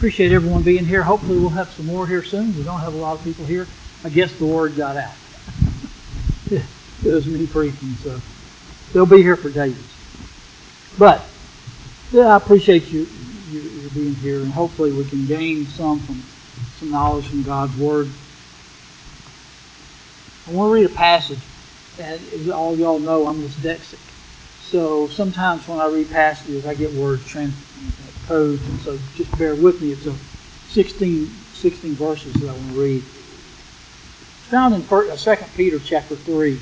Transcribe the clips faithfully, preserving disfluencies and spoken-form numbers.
appreciate everyone being here. Hopefully we'll have some more here soon. We don't have a lot of people here. I guess the word got out. It was me preaching, so they'll be here for days. But yeah, I appreciate you, you, you being here, and hopefully we can gain some from some knowledge from God's Word. I want to read a passage, and as all y'all know, I'm dyslexic. So sometimes when I read passages, I get words transposed, and so just bear with me. It's a sixteen, sixteen verses that I want to read. It's found in Second Peter chapter three.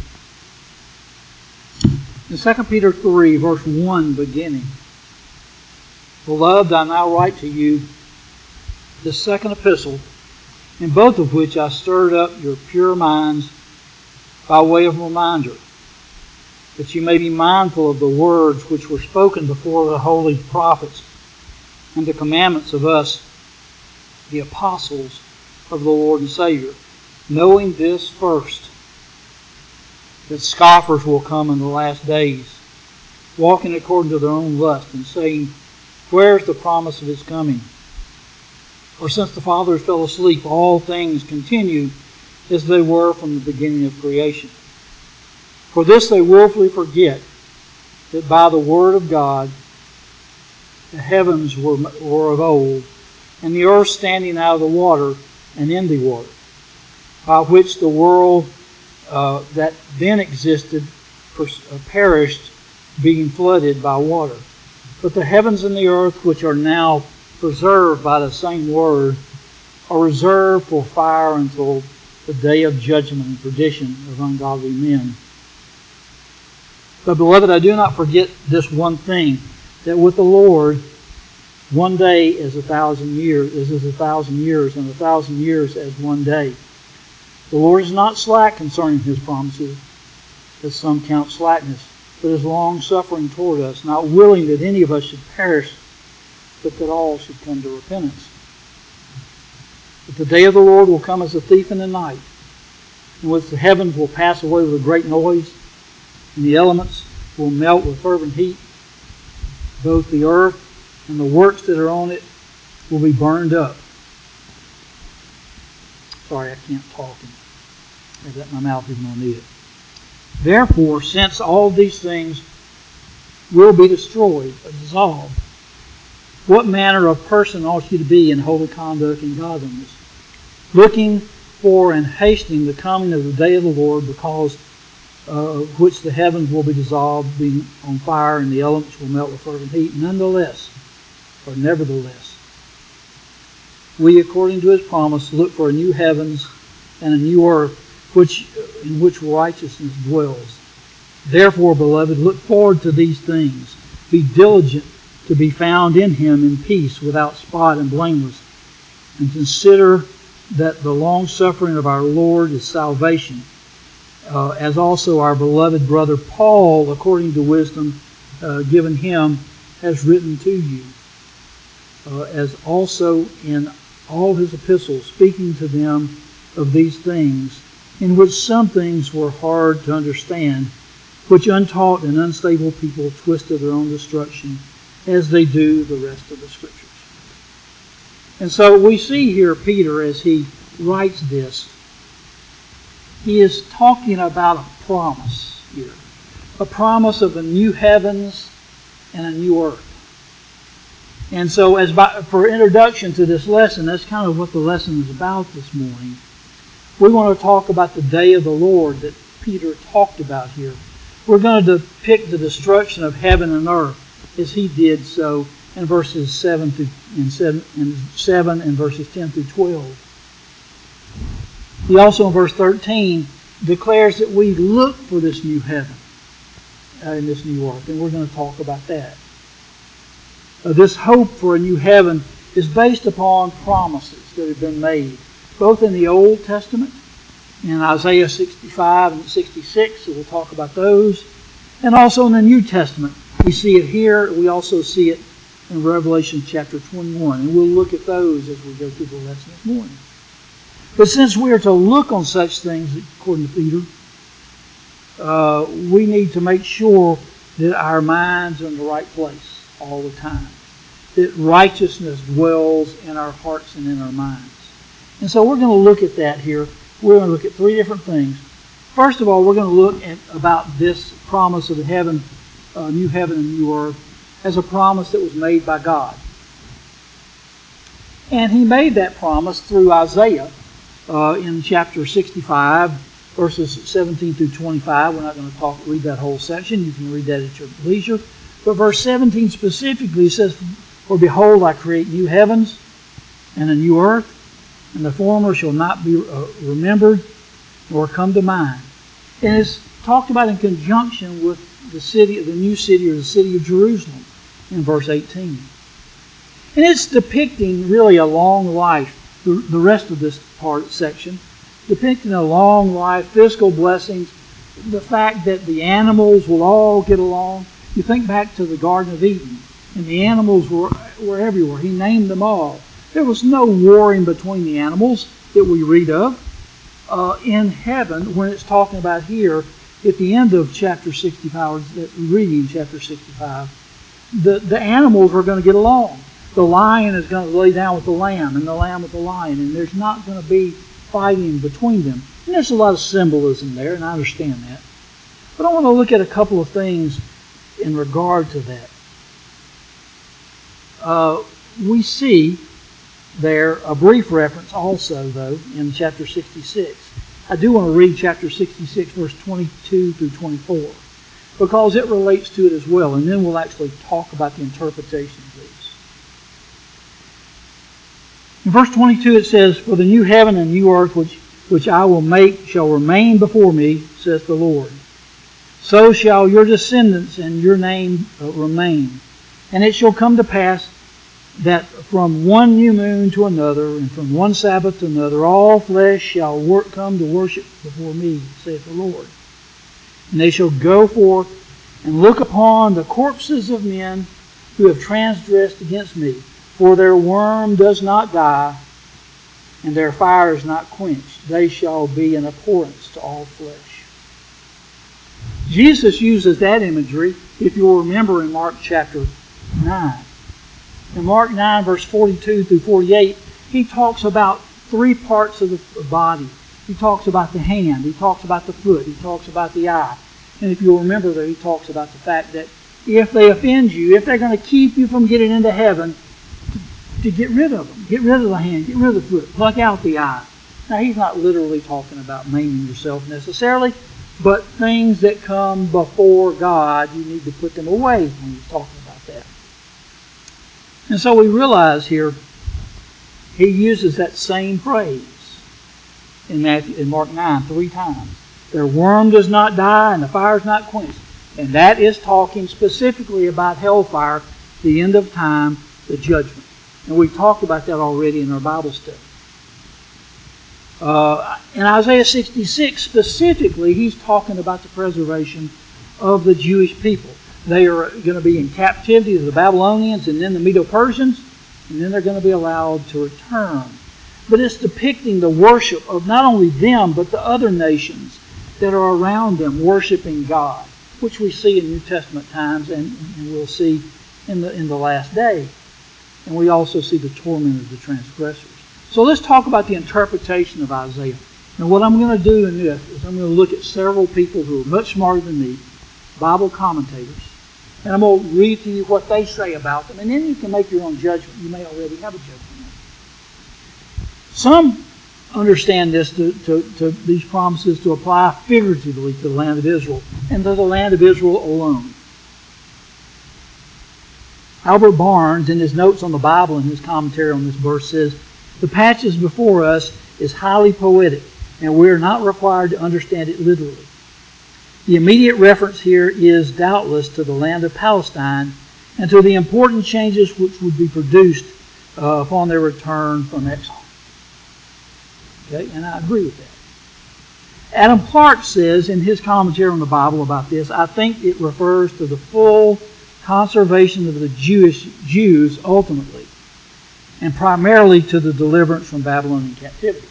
In Second Peter three, verse one, beginning. Beloved, I now write to you the second epistle, in both of which I stirred up your pure minds by way of reminder, that you may be mindful of the words which were spoken before the holy prophets, and the commandments of us, the apostles of the Lord and Savior, knowing this first, that scoffers will come in the last days, walking according to their own lust, and saying, where is the promise of his coming? For since the fathers fell asleep, all things continue as they were from the beginning of creation. For this they willfully forget, that by the word of God the heavens were, were of old, and the earth standing out of the water and in the water, by which the world uh, that then existed perished, being flooded by water. But the heavens and the earth, which are now preserved by the same word, are reserved for fire until the day of judgment and perdition of ungodly men. But beloved, I do not forget this one thing, that with the Lord one day is a thousand years, is as a thousand years, and a thousand years as one day. The Lord is not slack concerning his promises, as some count slackness, but is long-suffering toward us, not willing that any of us should perish, but that all should come to repentance. But the day of the Lord will come as a thief in the night, in which the heavens will pass away with a great noise, and the elements will melt with fervent heat. Both the earth and the works that are on it will be burned up. Sorry, I can't talk. And that my mouth isn't going to need it. Therefore, since all these things will be destroyed, or dissolved, what manner of person ought you to be in holy conduct and godliness, looking for and hastening the coming of the day of the Lord, because uh, which the heavens will be dissolved, being on fire, and the elements will melt with fervent heat. Nonetheless, or nevertheless, we, according to his promise, look for a new heavens and a new earth, which in which righteousness dwells. Therefore, beloved, look forward to these things. Be diligent to be found in him in peace, without spot and blameless. And consider that the long-suffering of our Lord is salvation, uh, as also our beloved brother Paul, according to wisdom uh, given him, has written to you, uh, as also in all his epistles, speaking to them of these things, in which some things were hard to understand, which untaught and unstable people twist to their own destruction, as they do the rest of the Scriptures. And so we see here Peter, as he writes this, he is talking about a promise here. A promise of a new heavens and a new earth. And so as by, for introduction to this lesson, that's kind of what the lesson is about this morning. We want to talk about the day of the Lord that Peter talked about here. We're going to depict the destruction of heaven and earth as he did so in verses seven through and seven and seven and verses ten through twelve. He also in verse thirteen declares that we look for this new heaven uh, and this new earth, and we're going to talk about that. Uh, this hope for a new heaven is based upon promises that have been made, both in the Old Testament, in Isaiah sixty-five and sixty-six, so we'll talk about those, and also in the New Testament. We see it here, we also see it in Revelation chapter twenty-one, and we'll look at those as we go through the lesson this morning. But since we are to look on such things, according to Peter, uh, we need to make sure that our minds are in the right place all the time. that righteousness dwells in our hearts and in our minds. And so we're going to look at that here. We're going to look at three different things. First of all, we're going to look at about this promise of the heaven, uh, new heaven and new earth, as a promise that was made by God. And he made that promise through Isaiah uh, in chapter sixty-five, verses seventeen through twenty-five. We're not going to talk, read that whole section. You can read that at your leisure. But verse seventeen specifically says, "For behold, I create new heavens and a new earth, and the former shall not be uh, remembered, nor come to mind." And it's talked about in conjunction with the city, the new city, or the city of Jerusalem, in verse eighteen. And it's depicting really a long life, the, the rest of this part section, depicting a long life, physical blessings, the fact that the animals will all get along. You think back to the Garden of Eden, and the animals were, were everywhere. He named them all. There was no warring between the animals that we read of. Uh, in heaven, when it's talking about here, at the end of chapter sixty-five, that we read in chapter sixty-five, the, the animals are going to get along. The lion is going to lay down with the lamb, and the lamb with the lion, and there's not going to be fighting between them. And there's a lot of symbolism there, and I understand that. But I want to look at a couple of things in regard to that. Uh, we see there a brief reference also, though, in chapter sixty-six. I do want to read chapter sixty-six, verse twenty-two through twenty-four, because it relates to it as well, and then we'll actually talk about the interpretation of these. In verse twenty-two it says, "For the new heaven and new earth which, which I will make shall remain before me, saith the Lord. So shall your descendants and your name remain. And it shall come to pass that from one new moon to another, and from one Sabbath to another, all flesh shall work, come to worship before me, saith the Lord. And they shall go forth and look upon the corpses of men who have transgressed against me. For their worm does not die, and their fire is not quenched. They shall be an abhorrence to all flesh." Jesus uses that imagery, if you'll remember, in Mark chapter nine. In Mark nine, verse forty-two through forty-eight, he talks about three parts of the body. He talks about the hand, he talks about the foot, he talks about the eye. And if you'll remember there, he talks about the fact that if they offend you, if they're going to keep you from getting into heaven, to get rid of them. Get rid of the hand, get rid of the foot, pluck out the eye. Now, he's not literally talking about maiming yourself necessarily, but things that come before God, you need to put them away when he's talking about that. And so we realize here, he uses that same phrase in Matthew, in Mark nine three times. Their worm does not die and the fire is not quenched. And that is talking specifically about hellfire, the end of time, the judgment. And we've talked about that already in our Bible study. Uh, in Isaiah sixty-six, specifically, he's talking about the preservation of the Jewish people. They are going to be in captivity to the Babylonians and then the Medo-Persians, and then they're going to be allowed to return. But it's depicting the worship of not only them, but the other nations that are around them worshiping God, which we see in New Testament times and, and we'll see in the in the last day. And we also see the torment of the transgressors. So let's talk about the interpretation of Isaiah. Now what I'm going to do in this is I'm going to look at several people who are much smarter than me, Bible commentators, and I'm going to read to you what they say about them, and then you can make your own judgment. You may already have a judgment. Some understand this to, to, to these promises to apply figuratively to the land of Israel, and to the land of Israel alone. Albert Barnes, in his notes on the Bible and his commentary on this verse, says, "The passage before us is highly poetic, and we are not required to understand it literally. The immediate reference here is doubtless to the land of Palestine and to the important changes which would be produced uh, upon their return from exile." Okay, and I agree with that. Adam Clarke says in his commentary on the Bible about this, "I think it refers to the full conservation of the Jewish Jews ultimately, and primarily to the deliverance from Babylonian captivity."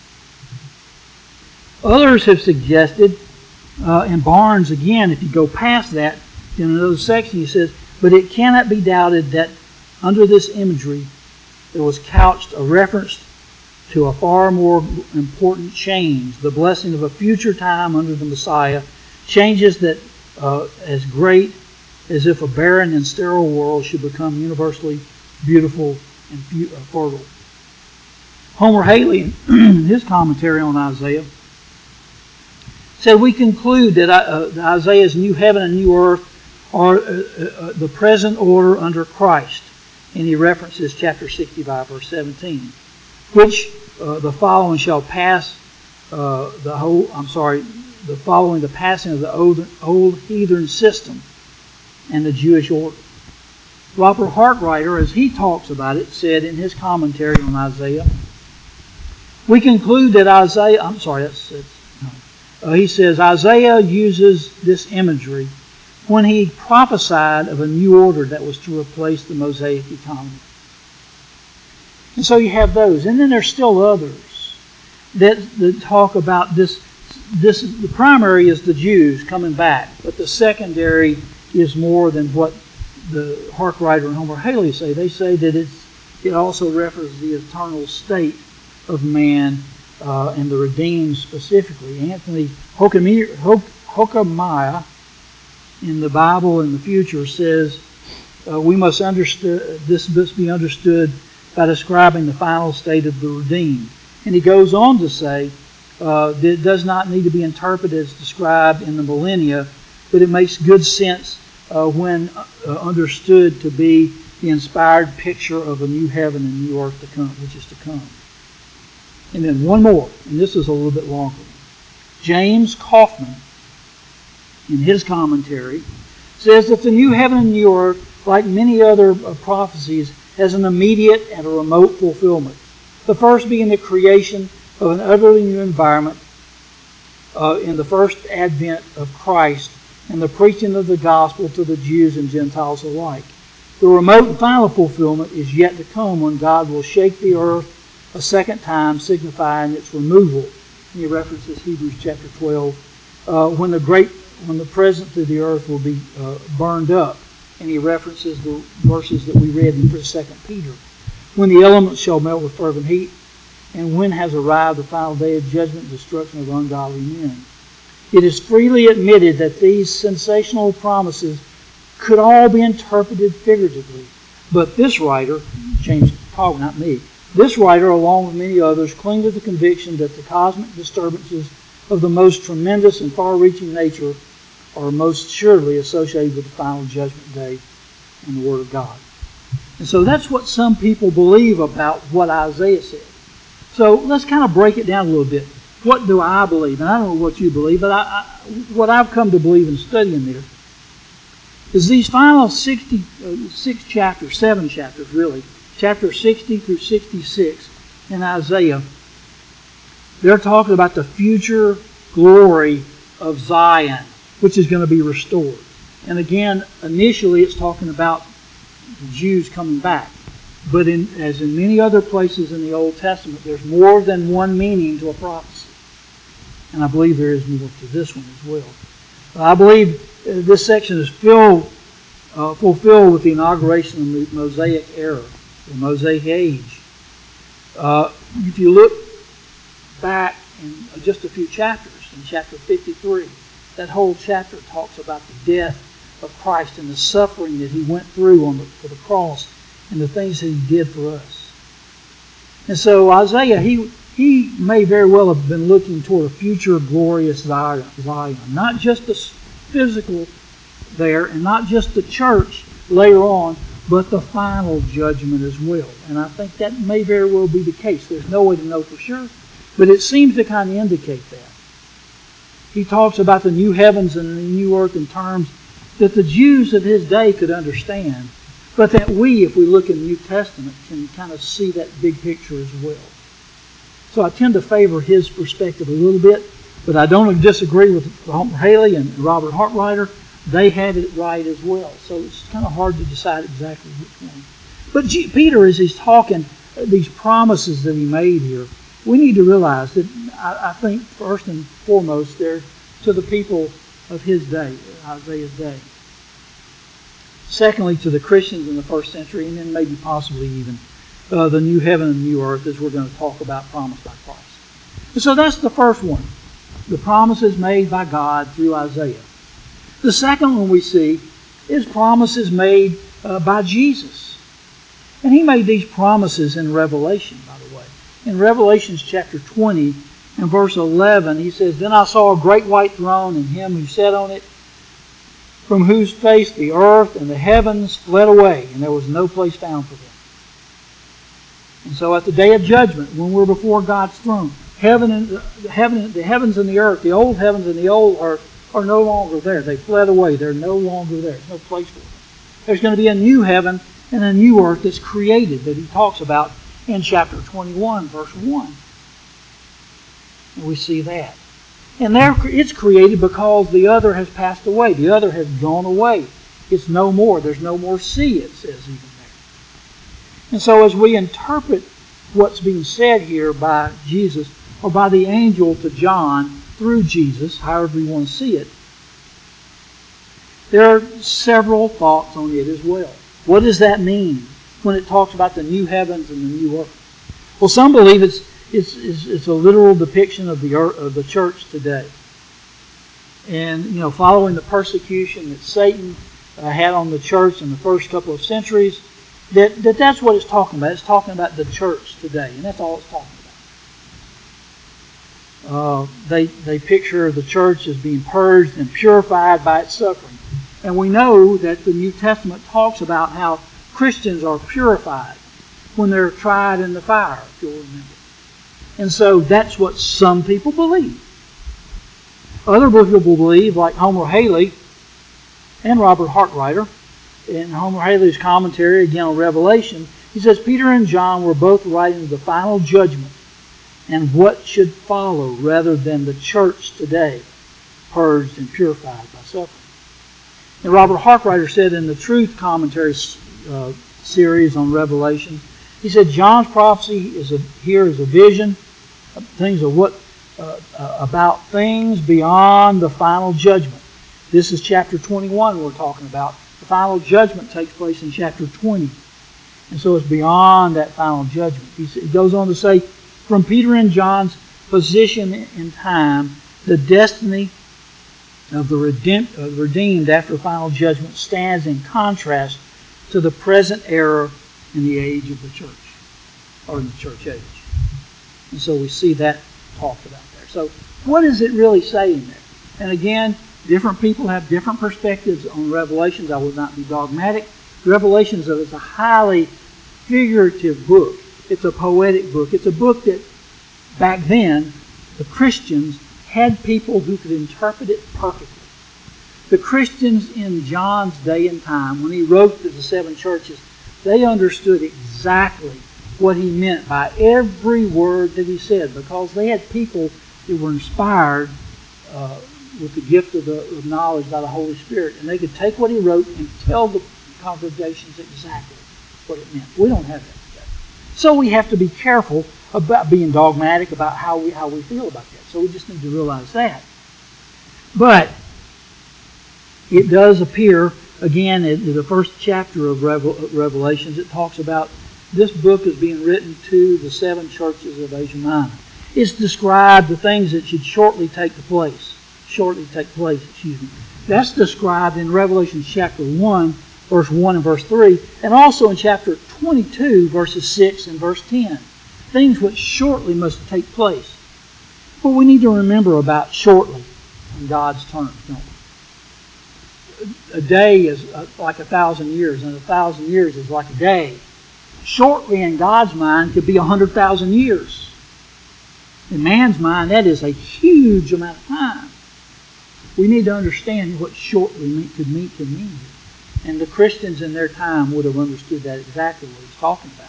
Others have suggested, uh, and Barnes again, if you go past that, in another section he says, "But it cannot be doubted that Under this imagery, there was couched a reference to a far more important change, the blessing of a future time under the Messiah, changes that uh, as great as if a barren and sterile world should become universally beautiful and fertile. Homer Haley, in his commentary on Isaiah, said, we conclude that uh, Isaiah's new heaven and new earth are uh, uh, the present order under Christ. And he references chapter sixty-five, verse seventeen, which uh, the following shall pass uh, the whole, I'm sorry, the following the passing of the old, old heathen system and the Jewish order. Robert Hartwriter, as he talks about it, said in his commentary on Isaiah, we conclude that Isaiah, I'm sorry, that's, that's no. uh, he says, Isaiah uses this imagery when he prophesied of a new order that was to replace the Mosaic economy. And so you have those. And then there's still others that, that talk about this. This the primary is the Jews coming back, but the secondary is more than what the Hartwriter and Homer Haley say. They say that it's, it also refers to the eternal state of man uh, and the redeemed specifically. Anthony Hoekema in the Bible in the Future says uh, we must understand this must be understood by describing the final state of the redeemed. And he goes on to say uh, that it does not need to be interpreted as described in the millennia, but it makes good sense uh, when uh, understood to be the inspired picture of a new heaven and new earth to come, which is to come. And then one more, and this is a little bit longer. James Kaufman, in his commentary, says that the new heaven and new earth, like many other uh, prophecies, has an immediate and a remote fulfillment. The first being the creation of an utterly new environment uh, in the first advent of Christ and the preaching of the gospel to the Jews and Gentiles alike. The remote and final fulfillment is yet to come when God will shake the earth a second time, signifying its removal. And he references Hebrews chapter twelve, uh, when the great, when the presence of the earth will be uh, burned up. And he references the verses that we read in Second Peter, when the elements shall melt with fervent heat, and when has arrived the final day of judgment and destruction of ungodly men. It is freely admitted that these sensational promises could all be interpreted figuratively. But this writer, James Kaufman, not me, this writer, along with many others, cling to the conviction that the cosmic disturbances of the most tremendous and far-reaching nature are most surely associated with the final judgment day and the Word of God. And so that's what some people believe about what Isaiah said. So let's kind of break it down a little bit. What do I believe? And I don't know what you believe, but I, I, what I've come to believe in studying this is these final sixty-six chapters, seven chapters really, chapter sixty through sixty-six in Isaiah, they're talking about the future glory of Zion, which is going to be restored. And again, initially it's talking about the Jews coming back. But in, as in many other places in the Old Testament, there's more than one meaning to a prophecy. And I believe there is more to this one as well. I believe this section is filled, uh, fulfilled with the inauguration of the Mosaic era, the Mosaic age. Uh, if you look back in just a few chapters, in chapter fifty-three, that whole chapter talks about the death of Christ and the suffering that He went through on the, for the cross and the things that He did for us. And so Isaiah, he he may very well have been looking toward a future glorious Zion, not just the physical there and not just the church later on, but the final judgment as well. And I think that may very well be the case. There's no way to know for sure, but it seems to kind of indicate that. He talks about the new heavens and the new earth in terms that the Jews of his day could understand, but that we, if we look in the New Testament, can kind of see that big picture as well. So I tend to favor his perspective a little bit, but I don't disagree with Homer Haley and Robert Hartwriter. They had it right as well. So it's kind of hard to decide exactly which one. But G- Peter, as he's talking, these promises that he made here, we need to realize that I, I think first and foremost they're to the people of his day, Isaiah's day. Secondly, to the Christians in the first century, and then maybe possibly even uh, the new heaven and new earth, as we're going to talk about, promised by Christ. And so that's the first one. The promises made by God through Isaiah. The second one we see is promises made uh, by Jesus. And he made these promises in Revelation, by the way. In Revelation chapter twenty and verse eleven, he says, "Then I saw a great white throne, and him who sat on it, from whose face the earth and the heavens fled away, and there was no place found for them." And so at the day of judgment, when we're before God's throne, heaven and the heaven, the heavens and the earth, the old heavens and the old earth, are no longer there. They fled away. They're no longer there. There's no place for them. There's going to be a new heaven and a new earth that's created that he talks about in chapter twenty-one, verse one. And we see that. And there it's created because the other has passed away. The other has gone away. It's no more. There's no more sea, it says even there. And so as we interpret what's being said here by Jesus, or by the angel to John through Jesus, however you want to see it, there are several thoughts on it as well. What does that mean when it talks about the new heavens and the new earth? Well, some believe it's it's, it's, it's a literal depiction of the earth, of the church today. And, you know, following the persecution that Satan uh, had on the church in the first couple of centuries, that, that that's what it's talking about. It's talking about the church today, and that's all it's talking about. Uh, they they picture the church as being purged and purified by its suffering. And we know that the New Testament talks about how Christians are purified when they're tried in the fire, if you'll remember. And so that's what some people believe. Other people believe, like Homer Haley and Robert Hartwriter, in Homer Haley's commentary, again on Revelation, he says Peter and John were both writing of the final judgment and what should follow, rather than the church today, purged and purified by suffering. And Robert Hartwriter said in the Truth Commentary uh, series on Revelation, he said John's prophecy is a, here is a vision of things of what uh, uh, about things beyond the final judgment. This is chapter twenty-one we're talking about. The final judgment takes place in chapter twenty. And so it's beyond that final judgment. He, he goes on to say, from Peter and John's position in time, the destiny of the redeemed, uh, redeemed after final judgment stands in contrast to the present era in the age of the church, or in the church age. And so we see that talked about there. So what is it really saying there? And again, different people have different perspectives on Revelations. I would not be dogmatic. Revelations is a highly figurative book. It's a poetic book. It's a book that back then the Christians had people who could interpret it perfectly. The Christians in John's day and time, when he wrote to the seven churches, they understood exactly what he meant by every word that he said, because they had people that were inspired uh, with the gift of, the, of knowledge by the Holy Spirit, and they could take what he wrote and tell the congregations exactly what it meant. We don't have that today. So we have to be careful about being dogmatic about how we how we feel about that. So we just need to realize that. But it does appear, again, in the first chapter of Revelations, it talks about this book is being written to the seven churches of Asia Minor. It's described the things that should shortly take place. Shortly take place, excuse me. That's described in Revelation chapter one, verse one and verse three, and also in chapter twenty-two, verses six and verse ten. Things which shortly must take place. But we need to remember about shortly in God's terms, don't we? A day is like a thousand years, and a thousand years is like a day. Shortly in God's mind could be a hundred thousand years. In man's mind, that is a huge amount of time. We need to understand what shortly mean, could mean to mean. And the Christians in their time would have understood that exactly what he's talking about.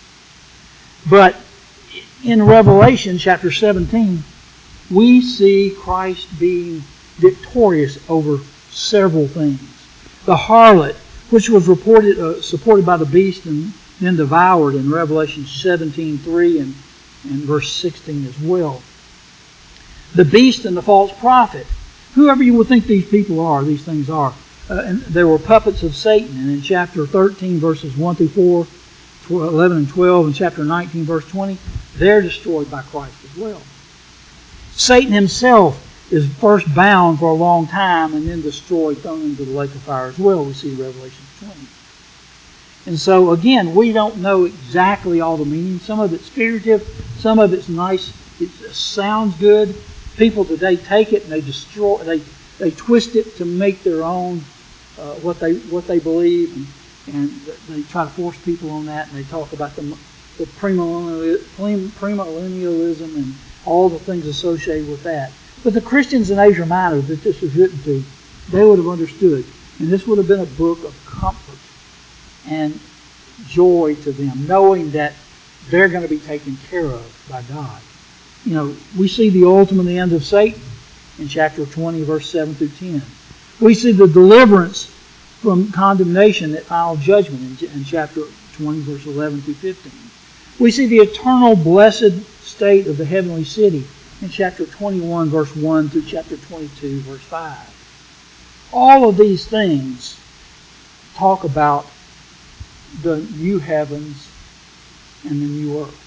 But in Revelation chapter seventeen, we see Christ being victorious over several things. The harlot, which was reported uh, supported by the beast and then devoured in Revelation seventeen three and, and verse sixteen as well. The beast and the false prophet. Whoever you would think these people are, these things are, uh, and they were puppets of Satan. And in chapter thirteen, verses one through four, eleven and twelve, and chapter nineteen, verse twenty, they're destroyed by Christ as well. Satan himself is first bound for a long time and then destroyed, thrown into the lake of fire as well. We see in Revelation twenty. And so, again, we don't know exactly all the meaning. Some of it's figurative, some of it's nice. It sounds good. People today take it and they destroy, they they twist it to make their own uh, what they what they believe, and, and they try to force people on that. And they talk about the the premillennialism and all the things associated with that. But the Christians in Asia Minor that this was written to, they would have understood, and this would have been a book of comfort and joy to them, knowing that they're going to be taken care of by God. You know, we see the ultimate end of Satan in chapter twenty, verse seven through ten. We see the deliverance from condemnation at final judgment in, in chapter twenty, verse eleven through fifteen. We see the eternal blessed state of the heavenly city in chapter twenty-one, verse one through chapter twenty-two, verse five. All of these things talk about the new heavens and the new earth.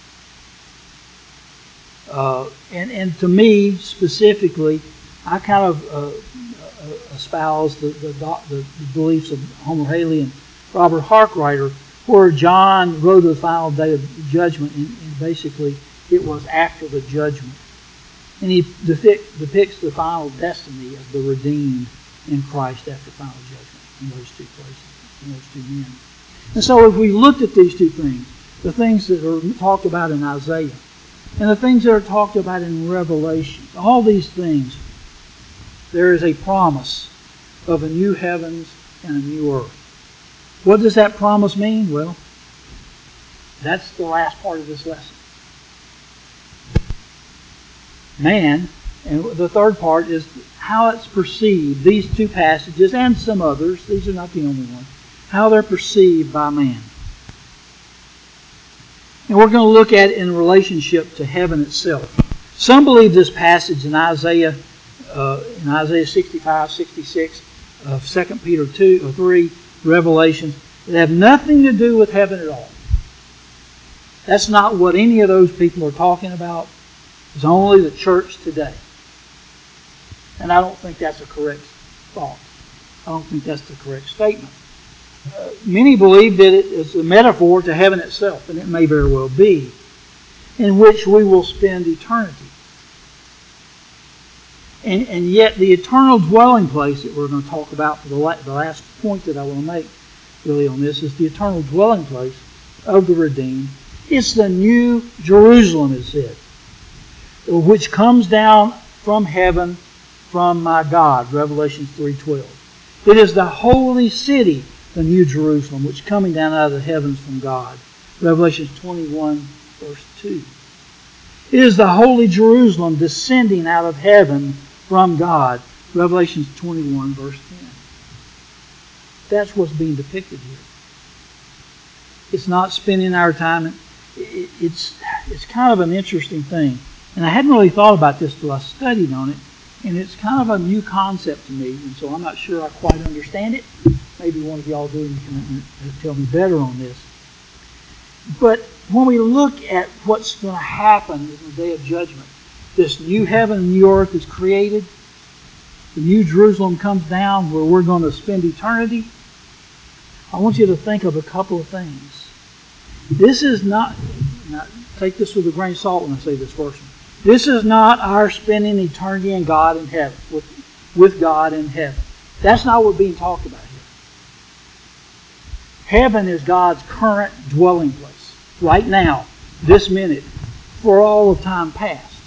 Uh, and, and to me, specifically, I kind of uh, espouse the, the, the, the beliefs of Homer Haley and Robert Harkrider, where John wrote of the final day of judgment, and, and basically it was after the judgment. And he depict, depicts the final destiny of the redeemed in Christ after final judgment in those two places, in those two men. And so if we looked at these two things, the things that are talked about in Isaiah and the things that are talked about in Revelation, all these things, there is a promise of a new heavens and a new earth. What does that promise mean? Well, that's the last part of this lesson. Man, and the third part is how it's perceived, these two passages and some others, these are not the only ones, how they're perceived by man. And we're going to look at it in relationship to heaven itself. Some believe this passage in Isaiah uh, in Isaiah sixty-five, sixty-six, of Second Peter two or three, Revelations, that have nothing to do with heaven at all. That's not what any of those people are talking about. It's only the church today. And I don't think that's a correct thought. I don't think that's the correct statement. Uh, many believe that it is a metaphor to heaven itself, and it may very well be, in which we will spend eternity. And, and yet the eternal dwelling place that we're going to talk about, for the, la- the last point that I want to make really on this, is the eternal dwelling place of the redeemed. It's the new Jerusalem, it said, which comes down from heaven from my God, Revelation three twelve. It is the holy city, the new Jerusalem, which is coming down out of the heavens from God, Revelation twenty-one, verse two. It is the holy Jerusalem descending out of heaven from God, Revelation twenty-one, verse ten. That's what's being depicted here. It's not spending our time. It's, it's kind of an interesting thing. And I hadn't really thought about this till I studied on it. And it's kind of a new concept to me. And so I'm not sure I quite understand it. Maybe one of y'all do and you can tell me better on this. But when we look at what's going to happen in the day of judgment, this new heaven and new earth is created. The new Jerusalem comes down where we're going to spend eternity. I want you to think of a couple of things. This is not, now take this with a grain of salt when I say this first one. This is not our spending eternity in God in heaven, with, with God in heaven. That's not what's being talked about here. Heaven is God's current dwelling place, right now, this minute, for all of time past.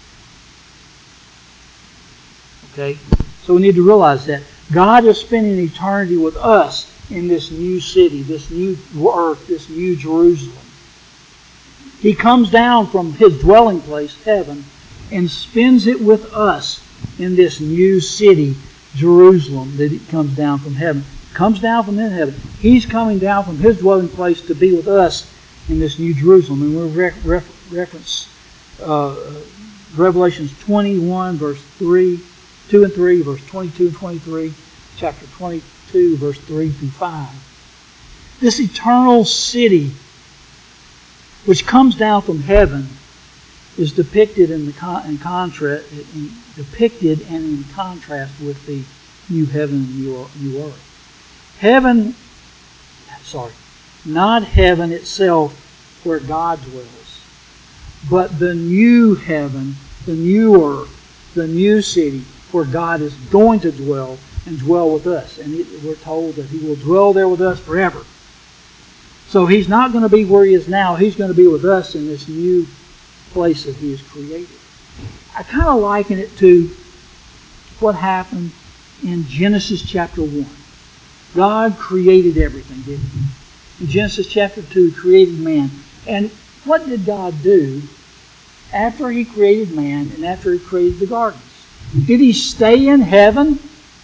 Okay? So we need to realize that God is spending eternity with us in this new city, this new earth, this new Jerusalem. He comes down from His dwelling place, heaven, and spends it with us in this new city, Jerusalem, that it comes down from heaven. Comes down from in heaven. He's coming down from His dwelling place to be with us in this new Jerusalem. And we'll re- ref- reference uh, Revelations twenty-one, verse three, two and three, verse twenty-two and twenty-three. chapter twenty-two, verse three through five. This eternal city, which comes down from heaven, is depicted in the con- in contrast, in, depicted and in contrast with the new heaven and new, new earth. Heaven, sorry, not heaven itself where God dwells, but the new heaven, the new earth, the new city where God is going to dwell and dwell with us. And it, we're told that He will dwell there with us forever. So He's not going to be where He is now. He's going to be with us in this new place that He has created. I kind of liken it to what happened in Genesis chapter one. God created everything, didn't He? In Genesis chapter two, He created man. And what did God do after He created man and after He created the gardens? Did He stay in heaven?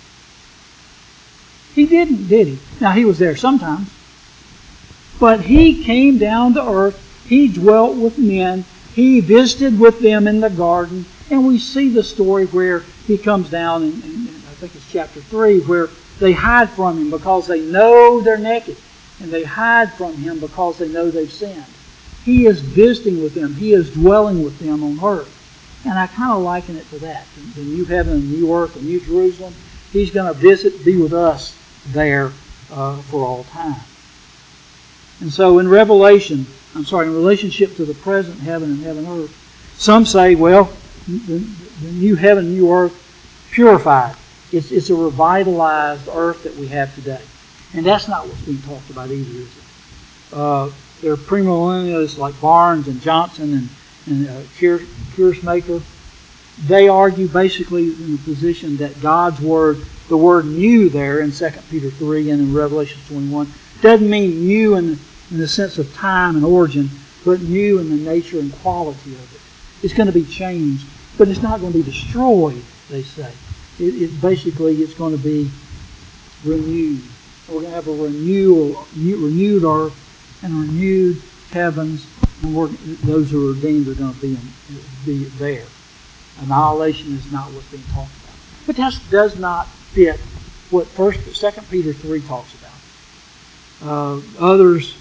He didn't, did He? Now, He was there sometimes. But He came down to earth. He dwelt with men. He visited with them in the garden. And we see the story where He comes down, in, in, in I think it's chapter three, where they hide from Him because they know they're naked. And they hide from Him because they know they've sinned. He is visiting with them. He is dwelling with them on earth. And I kind of liken it to that. The new heaven and new earth, the new Jerusalem. He's going to visit, be with us there uh, for all time. And so in Revelation, I'm sorry, in relationship to the present heaven and heaven and earth, some say, well, the, the new heaven and new earth purified. It's, it's a revitalized earth that we have today. And that's not what's being talked about either, is it? Uh, there are premillennialists like Barnes and Johnson and, and uh, Kiersmaker. They argue basically in the position that God's Word, the word new there in Second Peter three and in Revelation twenty-one, doesn't mean new in the, in the sense of time and origin, but new in the nature and quality of it. It's going to be changed, but it's not going to be destroyed, they say. It, it basically it's going to be renewed. We're going to have a renewal, renewed earth and renewed heavens, and we're, those who are redeemed are going to be, in, be there. Annihilation is not what's being talked about. But that does not fit what First, Second Peter three talks about. Uh, others,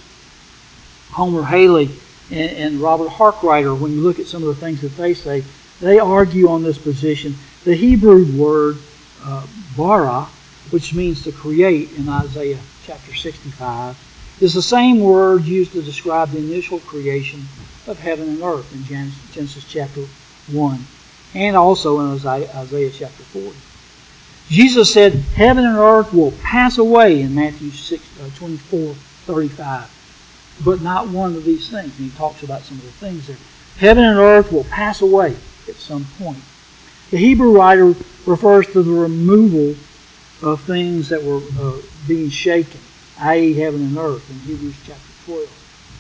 Homer Haley and, and Robert Harkrider, when you look at some of the things that they say, they argue on this position. The Hebrew word uh, bara, which means to create in Isaiah chapter sixty-five, is the same word used to describe the initial creation of heaven and earth in Genesis, Genesis chapter one, and also in Isaiah, Isaiah chapter forty. Jesus said, heaven and earth will pass away in Matthew six, uh, twenty-four thirty-five, but not one of these things. And he talks about some of the things there. Heaven and earth will pass away at some point. The Hebrew writer refers to the removal of things that were uh, being shaken, that is heaven and earth, in Hebrews chapter twelve.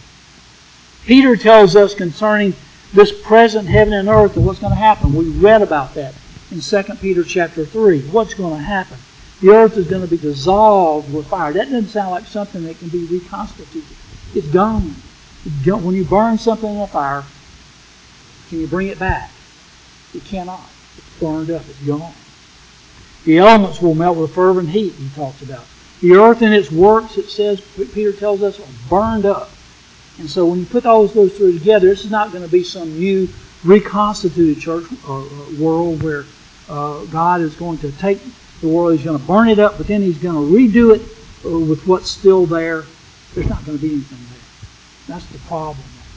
Peter tells us concerning this present heaven and earth and what's going to happen. We read about that in Second Peter chapter three. What's going to happen? The earth is going to be dissolved with fire. That doesn't sound like something that can be reconstituted. It's gone. It's gone. When you burn something in a fire, can you bring it back? You cannot. It's burned up. It's gone. The elements will melt with fervent heat, he talks about. The earth and its works, it says, Peter tells us, are burned up. And so when you put all those three together, this is not going to be some new reconstituted church or world where uh, God is going to take the world, He's going to burn it up, but then He's going to redo it with what's still there. There's not going to be anything there. That's the problem with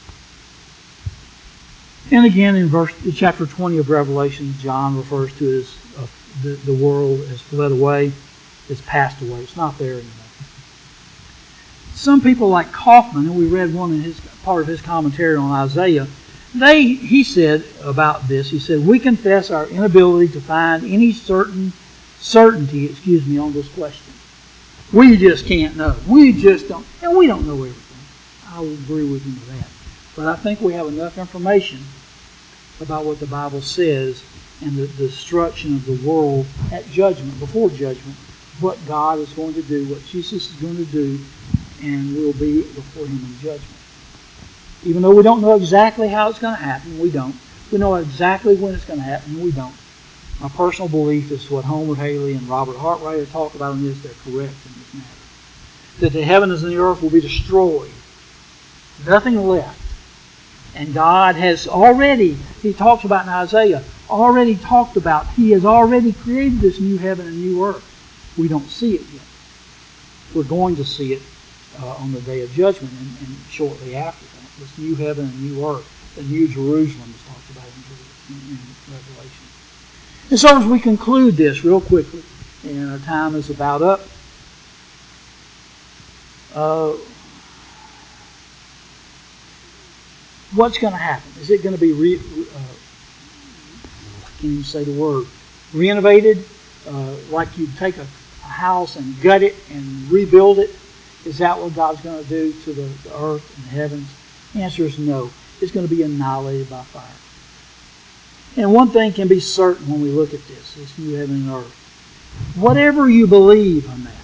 that. And again, in verse chapter twenty of Revelation, John refers to it as uh, the, the world has fled away, has passed away. It's not there anymore. Some people like Kaufman, and we read one in his part of his commentary on Isaiah, they he said about this, he said, we confess our inability to find any certain certainty, excuse me, on this question. We just can't know. We just don't, and we don't know everything. I will agree with him with that. But I think we have enough information about what the Bible says and the, the destruction of the world at judgment, before judgment, what God is going to do, what Jesus is going to do, and we'll be before Him in judgment. Even though we don't know exactly how it's going to happen, we don't. We know exactly when it's going to happen, we don't. My personal belief is what Homer Haley and Robert Hartwright talk about in this. They're correct in this matter. That the heavens and the earth will be destroyed. Nothing left. And God has already, he talks about in Isaiah, already talked about, he has already created this new heaven and new earth. We don't see it yet. We're going to see it uh, on the day of judgment and, and shortly after that. This new heaven and new earth, the new Jerusalem is talked about in, in, in Revelation. And so as we conclude this real quickly, and our time is about up, uh, what's going to happen? Is it going to be, re, uh, I can't even say the word, renovated? Uh, like you take a, a house and gut it and rebuild it? Is that what God's going to do to the, the earth and the heavens? The answer is no. It's going to be annihilated by fire. And one thing can be certain when we look at this, this new heaven and earth. Whatever you believe on that,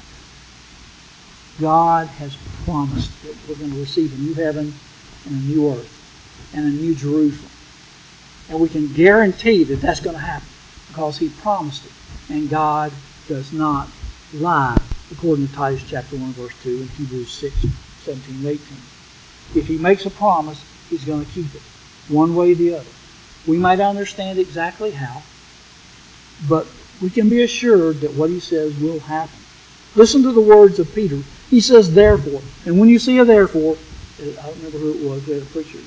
God has promised that we're going to receive a new heaven and a new earth and a new Jerusalem. And we can guarantee that that's going to happen because He promised it. And God does not lie, according to Titus chapter one, verse two, and Hebrews six, seventeen, and eighteen. If He makes a promise, He's going to keep it, one way or the other. We might not understand exactly how, but we can be assured that what He says will happen. Listen to the words of Peter. He says, therefore. And when you see a therefore, I don't remember who it was, we had a preacher,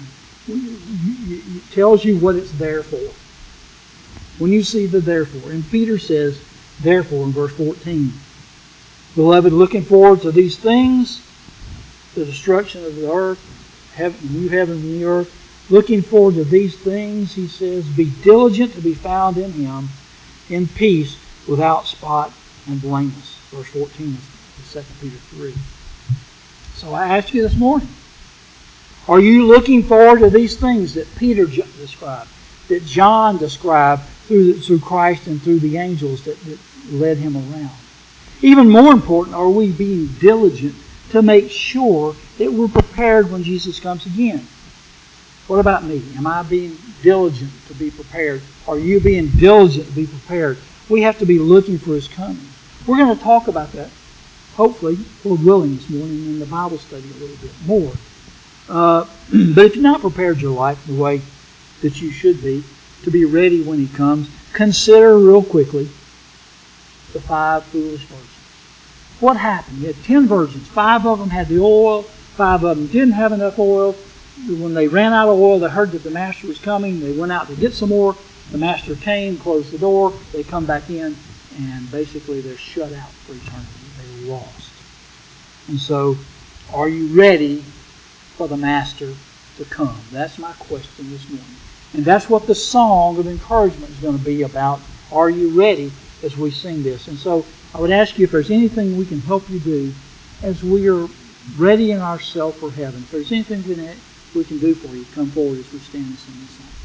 it tells you what it's there for. When you see the therefore. And Peter says, therefore, in verse fourteen, beloved, looking forward to these things, the destruction of the earth, heaven, new heaven and the earth, looking forward to these things, he says, be diligent to be found in Him, in peace, without spot and blameless. Verse fourteen is Second Peter three. So I ask you this morning, are you looking forward to these things that Peter described, that John described through, through Christ and through the angels that, that led him around? Even more important, are we being diligent to make sure that we're prepared when Jesus comes again? What about me? Am I being diligent to be prepared? Are you being diligent to be prepared? We have to be looking for His coming. We're going to talk about that, hopefully, Lord willing, this morning in the Bible study a little bit more. Uh, but if you're not prepared your life the way that you should be, to be ready when He comes, consider real quickly the five foolish virgins. What happened? You had ten virgins. Five of them had the oil. Five of them didn't have enough oil. When they ran out of oil, they heard that the master was coming. They went out to get some more. The master came, closed the door. They come back in, and basically they're shut out for eternity. They're lost. And so, are you ready for the master to come? That's my question this morning. And that's what the song of encouragement is going to be about. Are you ready as we sing this? And so, I would ask you if there's anything we can help you do as we are readying ourselves for heaven. If there's anything we can we can do for you, come forward as we stand and sing this song.